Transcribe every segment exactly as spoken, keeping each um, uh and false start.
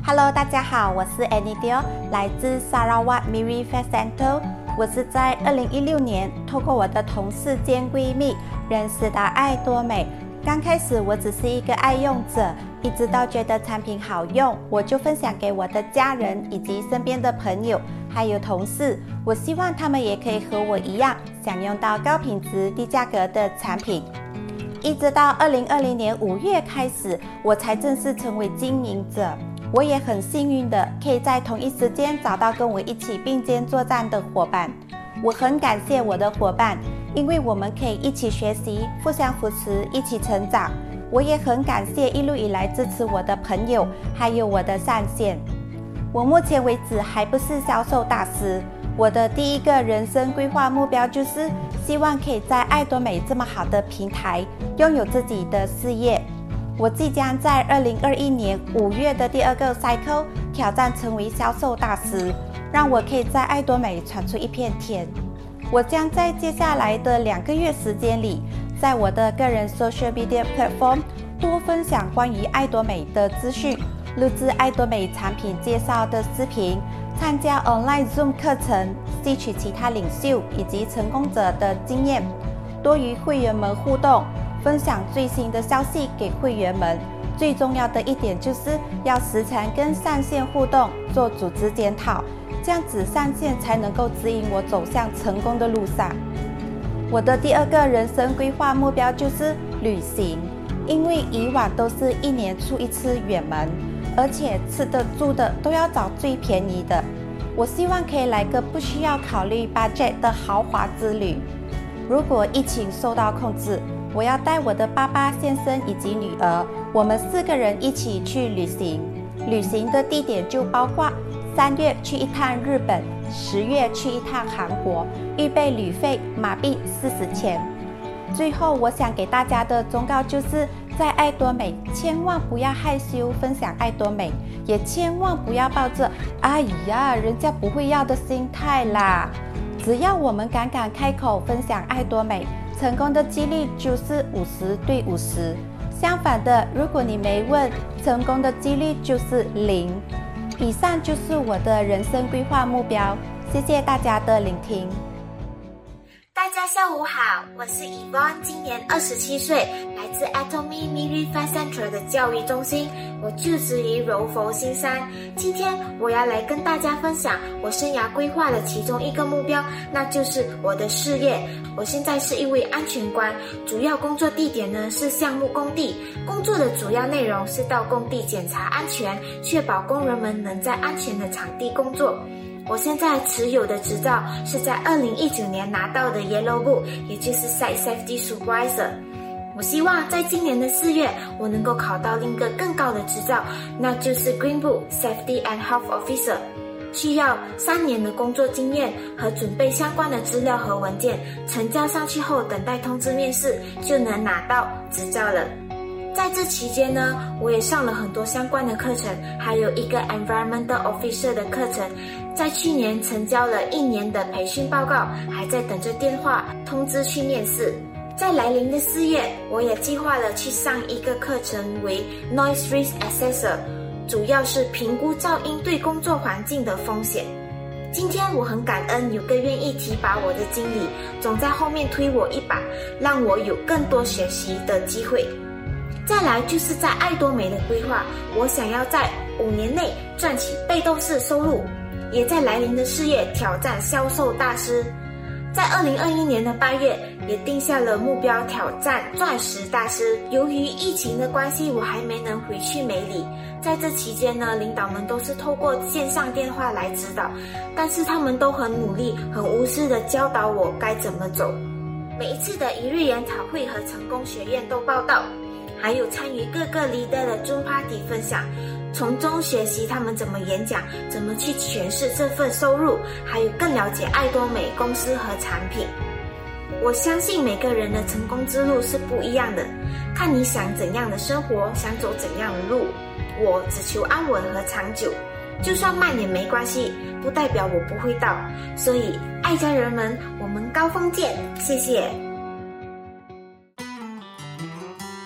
Hello， 大家好，我是 Anidio， 来自 Sarawak Miri Faith Center。我是在二零一六年透过我的同事兼闺蜜认识到爱多美。刚开始我只是一个爱用者，一直到觉得产品好用，我就分享给我的家人以及身边的朋友，还有同事。我希望他们也可以和我一样，享用到高品质、低价格的产品。一直到二零二零年五月开始，我才正式成为经营者。我也很幸运的可以在同一时间找到跟我一起并肩作战的伙伴。我很感谢我的伙伴，因为我们可以一起学习，互相扶持，一起成长。我也很感谢一路以来支持我的朋友，还有我的上线。我目前为止还不是销售大师，我的第一个人生规划目标就是希望可以在爱多美这么好的平台拥有自己的事业。我即将在二零二一年五月的第二个 cycle 挑战成为销售大师，让我可以在爱多美闯出一片天。我将在接下来的两个月时间里，在我的个人 social media platform 多分享关于爱多美的资讯，录制爱多美产品介绍的视频，参加 online Zoom 课程，吸取其他领袖以及成功者的经验，多与会员们互动，分享最新的消息给会员们。最重要的一点就是要时常跟上线互动，做组织检讨，这样子上线才能够指引我走向成功的路上。我的第二个人生规划目标就是旅行，因为以往都是一年出一次远门，而且吃的住的都要找最便宜的。我希望可以来个不需要考虑 budget 的豪华之旅。如果疫情受到控制，我要带我的爸爸、先生以及女儿，我们四个人一起去旅行。旅行的地点就包括三月去一趟日本，十月去一趟韩国，预备旅费马币四十千。最后，我想给大家的忠告就是，在爱多美千万不要害羞分享爱多美，也千万不要抱着“哎呀，人家不会要”的心态啦。只要我们敢敢开口分享爱多美，成功的几率就是五十对五十。相反的，如果你没问，成功的几率就是零。以上就是我的人生规划目标，谢谢大家的聆听。 大家下午好，我是 Yvonne， 今年二十七岁，来自 Atomy Miri Faith Center 的教育中心，我就职于柔佛新山。今天我要来跟大家分享我生涯规划的其中一个目标，那就是我的事业。我现在是一位安全官，主要工作地点呢是项目工地，工作的主要内容是到工地检查安全，确保工人们能在安全的场地工作。我现在持有的执照是在二零一九年拿到的 Yellow Book， 也就是 Site Safety Supervisor。我希望在今年的四月，我能够考到另一个更高的执照，那就是 Green Book Safety and Health Officer。需要三年的工作经验和准备相关的资料和文件，呈交上去后等待通知面试，就能拿到执照了。在这期间呢，我也上了很多相关的课程，还有一个 Environmental Officer 的课程，在去年成交了一年的培训报告，还在等着电话通知去面试。在来临的四月，我也计划了去上一个课程为 Noise Risk Assessor， 主要是评估噪音对工作环境的风险。今天我很感恩有个愿意提拔我的经理，总在后面推我一把，让我有更多学习的机会。再来就是在爱多美的规划，我想要在五年内赚取被动式收入，也在来临的事业挑战销售大师。在二零二一年的八月，也定下了目标挑战钻石大师。由于疫情的关系，我还没能回去美里。在这期间呢，领导们都是透过线上电话来指导，但是他们都很努力、很无私的教导我该怎么走。每一次的一日研讨会和成功学院都报道，还有参与各个 leader 的 Zoom Party 分享，从中学习他们怎么演讲，怎么去诠释这份收入，还有更了解爱多美公司和产品。我相信每个人的成功之路是不一样的，看你想怎样的生活，想走怎样的路。我只求安稳和长久，就算慢也没关系，不代表我不会到。所以爱家人们，我们高峰见，谢谢。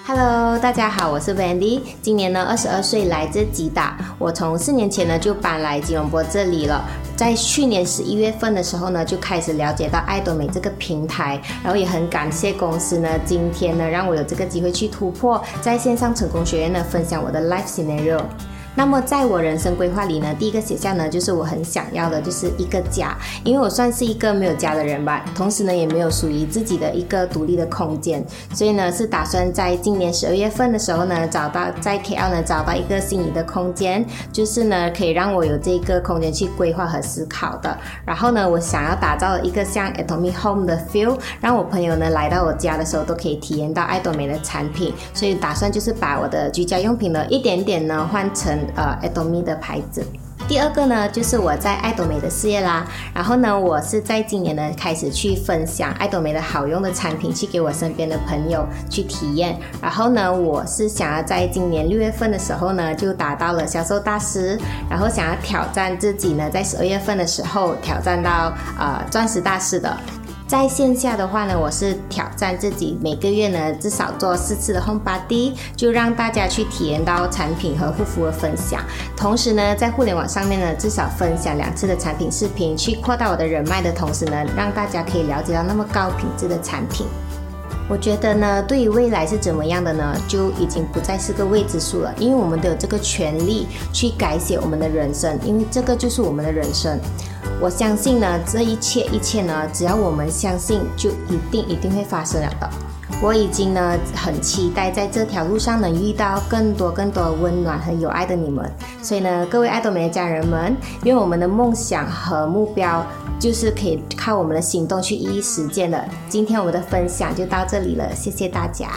Hello， 大家好，我是 Wendy， 今年呢二十二岁，来自吉打。我从四年前呢就搬来吉隆坡这里了。在去年十一月份的时候呢，就开始了解到爱多美这个平台，然后也很感谢公司呢，今天呢让我有这个机会去突破，在线上成功学院呢分享我的 life scenario。那么在我人生规划里呢，第一个写下呢就是我很想要的就是一个家，因为我算是一个没有家的人吧，同时呢也没有属于自己的一个独立的空间，所以呢是打算在今年十二月份的时候呢找到在 K L 呢找到一个心仪的空间，就是呢可以让我有这个空间去规划和思考的。然后呢我想要打造一个像 Atomy Home 的 feel， 让我朋友呢来到我家的时候都可以体验到爱多美的产品，所以打算就是把我的居家用品呢一点点呢换成呃 Atomy 的牌子。第二个呢就是我在爱多美的事业啦，然后呢我是在今年呢开始去分享爱多美的好用的产品，去给我身边的朋友去体验。然后呢我是想要在今年六月份的时候呢就达到了销售大师，然后想要挑战自己呢在十二月份的时候挑战到呃钻石大师的。在线下的话呢，我是挑战自己每个月呢至少做四次的 home party， 就让大家去体验到产品和护肤的分享。同时呢，在互联网上面呢，至少分享两次的产品视频，去扩大我的人脉的同时呢，让大家可以了解到那么高品质的产品。我觉得呢，对于未来是怎么样的呢，就已经不再是个未知数了，因为我们都有这个权利去改写我们的人生，因为这个就是我们的人生。我相信呢，这一切一切呢，只要我们相信，就一定一定会发生了的。我已经呢很期待在这条路上能遇到更多更多温暖和有爱的你们，所以呢，各位爱多美的家人们，因为我们的梦想和目标就是可以靠我们的行动去一一实践的。今天我们的分享就到这里了，谢谢大家。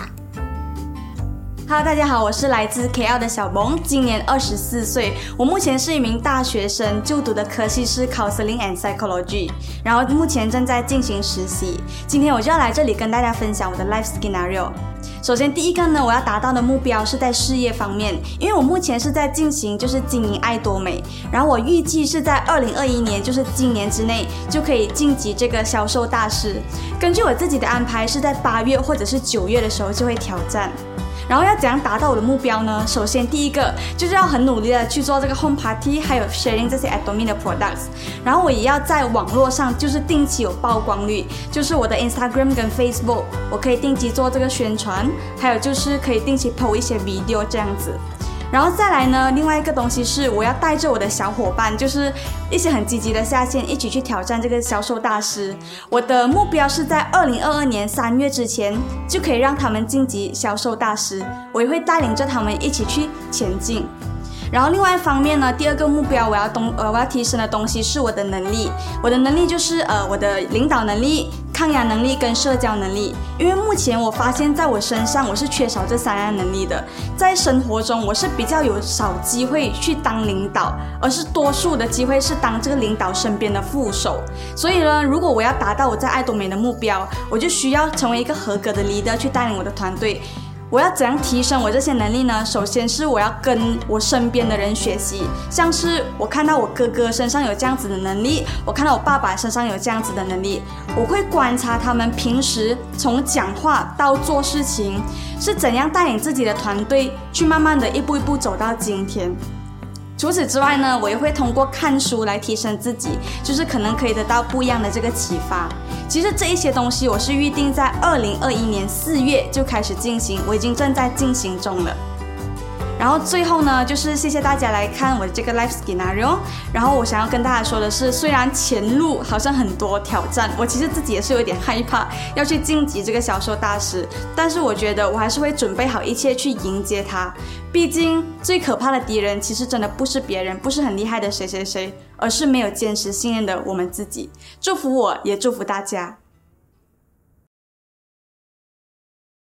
Hello， 大家好，我是来自 K L 的小萌，今年二十四岁，我目前是一名大学生，就读的科系是 Counseling and Psychology， 然后目前正在进行实习。今天我就要来这里跟大家分享我的 life scenario。首先第一个呢，我要达到的目标是在事业方面，因为我目前是在进行就是经营爱多美，然后我预计是在二零二一年，就是今年之内就可以晋级这个销售大师。根据我自己的安排，是在八月或者是九月的时候就会挑战。然后要怎样达到我的目标呢？首先第一个就是要很努力的去做这个 home party， 还有 sharing 这些 Atomy 的 products， 然后我也要在网络上就是定期有曝光率，就是我的 Instagram 跟 Facebook 我可以定期做这个宣传，还有就是可以定期 po 一些 video 这样子。然后再来呢，另外一个东西是我要带着我的小伙伴，就是一些很积极的下线，一起去挑战这个销售大师。我的目标是在二零二二年三月之前就可以让他们晋级销售大师，我也会带领着他们一起去前进。然后另外一方面呢，第二个目标我要东呃我要提升的东西是我的能力，我的能力就是呃我的领导能力、抗压能力跟社交能力。因为目前我发现在我身上我是缺少这三样能力的，在生活中我是比较有少机会去当领导，而是多数的机会是当这个领导身边的副手。所以呢，如果我要达到我在爱多美的目标，我就需要成为一个合格的 leader 去带领我的团队。我要怎样提升我这些能力呢？首先是我要跟我身边的人学习，像是我看到我哥哥身上有这样子的能力，我看到我爸爸身上有这样子的能力，我会观察他们平时从讲话到做事情是怎样带领自己的团队去慢慢的一步一步走到今天。除此之外呢，我也会通过看书来提升自己，就是可能可以得到不一样的这个启发。其实这一些东西我是预定在二零二一年四月就开始进行，我已经正在进行中了。然后最后呢，就是谢谢大家来看我的这个 life scenario。然后我想要跟大家说的是，虽然前路好像很多挑战，我其实自己也是有点害怕要去晋级这个销售大师，但是我觉得我还是会准备好一切去迎接它。毕竟最可怕的敌人其实真的不是别人，不是很厉害的谁谁谁，而是没有坚持信念的我们自己。祝福我，也祝福大家。